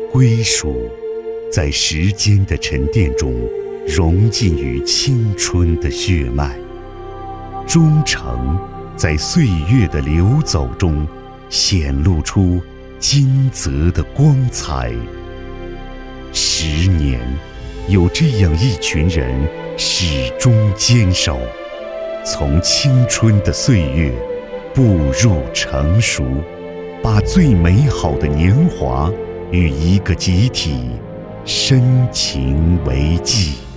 归属在时间的沉淀中融进于青春的血脉，忠诚在岁月的流走中显露出金泽的光彩。10年，有这样一群人始终坚守，从青春的岁月步入成熟，把最美好的年华与一个集体深情为继。